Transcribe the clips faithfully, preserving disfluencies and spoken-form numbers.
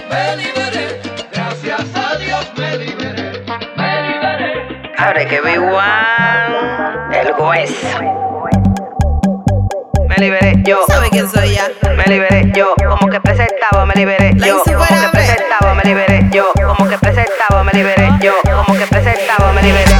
me liberé. Gracias a Dios me liberé, me liberé. Abre que B uno, el juez. Me liberé yo. ¿Sabe quién soy ya? Me liberé yo. Como que presentaba, me liberé La yo. Como que insuperable. presentaba, me liberé yo. Como que presentaba, me liberé yo. Como que presentaba, me liberé.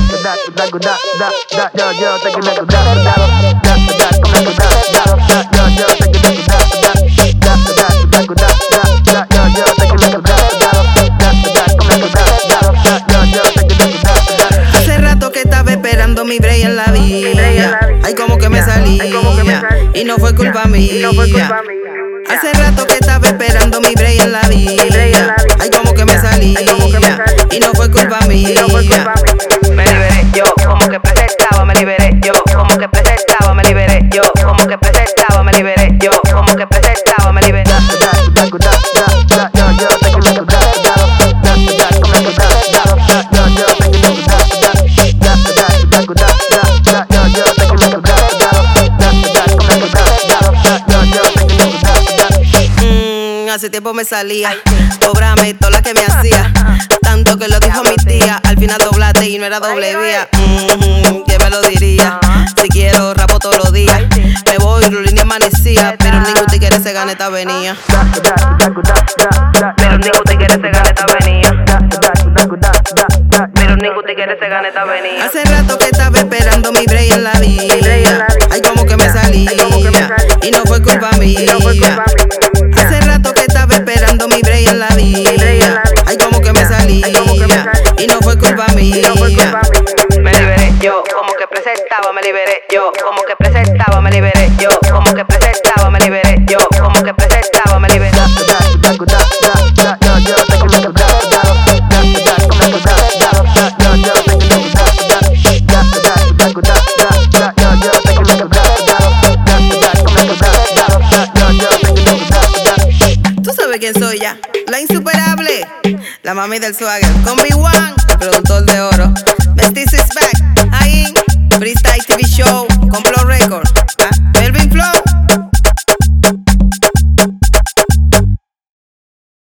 Hace rato que estaba esperando mi break en la vía. Ay, como que me salía. Y no fue culpa mía. Hace rato que estaba esperando mi break en la vía. Ay, como que me salía. Y no fue culpa mía. Me liberé yo. Como que presentaba, me liberé yo. Como que presentaba, me liberé yo. Como que presentaba, me liberé yo. Como que presentaba, me liberé. Mm, hace tiempo me salía. Cóbrame toda la que me hacía. Tanto que lo dijo mi tía. Al final doblaste y no era doble vía. Mm, ¿Quién me lo diría? Si quiero rapo todos los días. Me voy, Rulín amanecía. Pero ningún tigre se gana esta avenida. Pero ningún tigre se gana esta avenida. Pero ningún tigre se gana esta avenida. Hace rato que estaba esperando mi break en la vía. Ay, como que me salía. Y no fue culpa mía. Hace rato que estaba esperando mi break en la vía. Ay, como que me salía. Y no fue culpa mía. Me liberé yo. Como que presentaba, me liberé yo. Como que presentaba, me liberé yo. Como que presentaba, me liberé yo. Como que presentaba, me liberé. Tú sabes quién soy ya, la insuperable, la mami del swagger, con B uno, el productor de oro. Mestizo is back.